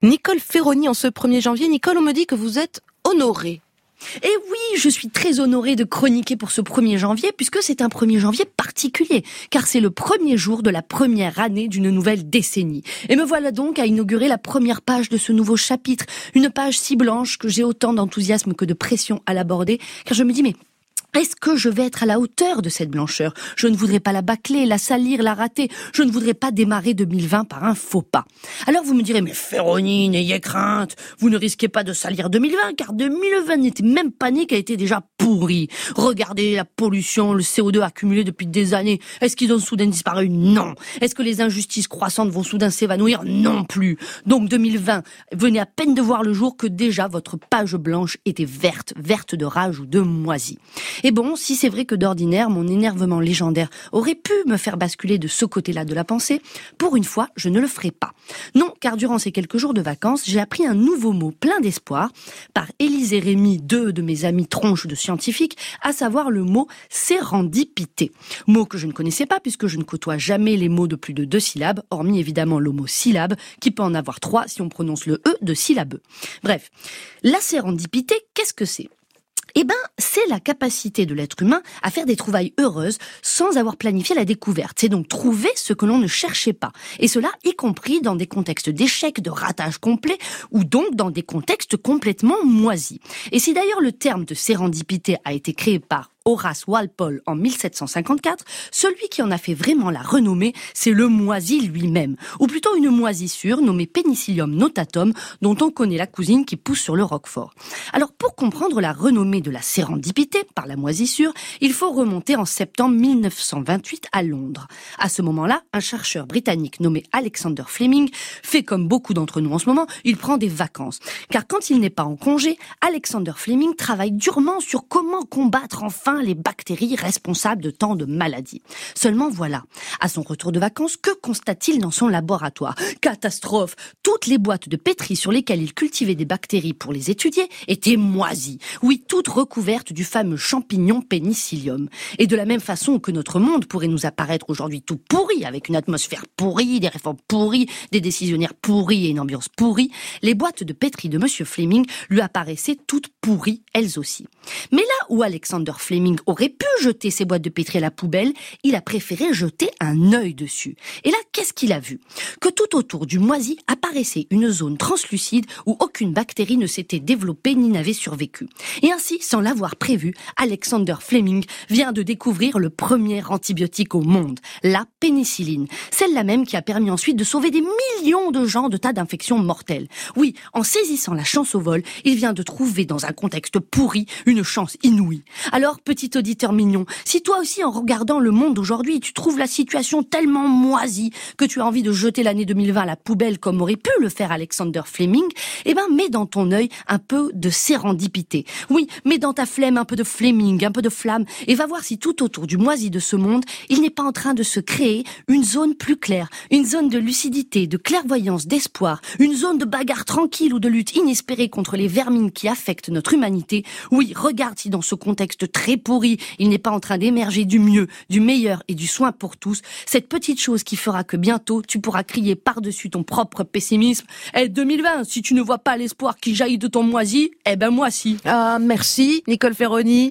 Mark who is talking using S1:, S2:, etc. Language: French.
S1: Nicole Ferroni, en ce 1er janvier. Nicole, on me dit que vous êtes honorée.
S2: Et oui, je suis très honorée de chroniquer pour ce 1er janvier, puisque c'est un 1er janvier particulier, car c'est le premier jour de la première année d'une nouvelle décennie. Et me voilà donc à inaugurer la première page de ce nouveau chapitre, une page si blanche que j'ai autant d'enthousiasme que de pression à l'aborder, car je me dis, mais est-ce que je vais être à la hauteur de cette blancheur ? Je ne voudrais pas la bâcler, la salir, la rater. Je ne voudrais pas démarrer 2020 par un faux pas. Alors vous me direz, mais Ferroni, n'ayez crainte. Vous ne risquez pas de salir 2020, car 2020 n'était même pas né, qu'elle était déjà pourrie. Regardez la pollution, le CO2 accumulé depuis des années. Est-ce qu'ils ont soudain disparu ? Non. Est-ce que les injustices croissantes vont soudain s'évanouir ? Non plus. Donc 2020 venait à peine de voir le jour que déjà votre page blanche était verte de rage ou de moisie. Et bon, si c'est vrai que d'ordinaire, mon énervement légendaire aurait pu me faire basculer de ce côté-là de la pensée, pour une fois, je ne le ferai pas. Non, car durant ces quelques jours de vacances, j'ai appris un nouveau mot plein d'espoir par Élise et Rémi, deux de mes amis tronches de scientifiques, à savoir le mot sérendipité. Mot que je ne connaissais pas puisque je ne côtoie jamais les mots de plus de 2 syllabes, hormis évidemment l'homosyllabe, qui peut en avoir 3 si on prononce le E de syllabeux. Bref, la sérendipité, qu'est-ce que c'est ? Eh ben, c'est la capacité de l'être humain à faire des trouvailles heureuses sans avoir planifié la découverte. C'est donc trouver ce que l'on ne cherchait pas. Et cela, y compris dans des contextes d'échec, de ratage complet, ou donc dans des contextes complètement moisis. Et si d'ailleurs le terme de sérendipité a été créé par Horace Walpole en 1754, celui qui en a fait vraiment la renommée, c'est le moisi lui-même, ou plutôt une moisissure nommée Penicillium notatum, dont on connaît la cousine qui pousse sur le Roquefort. Alors pour comprendre la renommée de la sérendipité par la moisissure, il faut remonter en septembre 1928 à Londres. À ce moment-là, un chercheur britannique nommé Alexander Fleming fait comme beaucoup d'entre nous en ce moment, il prend des vacances. Car quand il n'est pas en congé, Alexander Fleming travaille durement sur comment combattre enfin les bactéries responsables de tant de maladies. Seulement voilà, à son retour de vacances, que constate-t-il dans son laboratoire ? Catastrophe ! Toutes les boîtes de pétri sur lesquelles il cultivait des bactéries pour les étudier étaient moisies. Oui, toutes recouvertes du fameux champignon Penicillium. Et de la même façon que notre monde pourrait nous apparaître aujourd'hui tout pourri, avec une atmosphère pourrie, des réformes pourries, des décisionnaires pourris et une ambiance pourrie, les boîtes de pétri de Monsieur Fleming lui apparaissaient toutes pourries, elles aussi. Mais là où Alexander Fleming aurait pu jeter ses boîtes de pétri à la poubelle, il a préféré jeter un œil dessus. Et là, qu'est-ce qu'il a vu ? Que tout autour du moisi apparaissait une zone translucide où aucune bactérie ne s'était développée ni n'avait survécu. Et ainsi, sans l'avoir prévu, Alexander Fleming vient de découvrir le premier antibiotique au monde, la pénicilline. Celle-là même qui a permis ensuite de sauver des millions de gens de tas d'infections mortelles. Oui, en saisissant la chance au vol, il vient de trouver dans un contexte pourri une chance inouïe. Alors, petit auditeur mignon, si toi aussi en regardant le monde aujourd'hui, tu trouves la situation tellement moisie que tu as envie de jeter l'année 2020 à la poubelle comme aurait pu le faire Alexander Fleming, eh ben mets dans ton œil un peu de sérendipité. Oui, mets dans ta flemme un peu de Fleming, un peu de flamme, et va voir si tout autour du moisi de ce monde, il n'est pas en train de se créer une zone plus claire, une zone de lucidité, de clairvoyance, d'espoir, une zone de bagarre tranquille ou de lutte inespérée contre les vermines qui affectent notre humanité. Oui, regarde si dans ce contexte très pourri, il n'est pas en train d'émerger du mieux, du meilleur et du soin pour tous, cette petite chose qui fera que bientôt, tu pourras crier par-dessus ton propre pessimisme. 2020, si tu ne vois pas l'espoir qui jaillit de ton moisi, moi si.
S1: Ah, merci, Nicole Ferroni.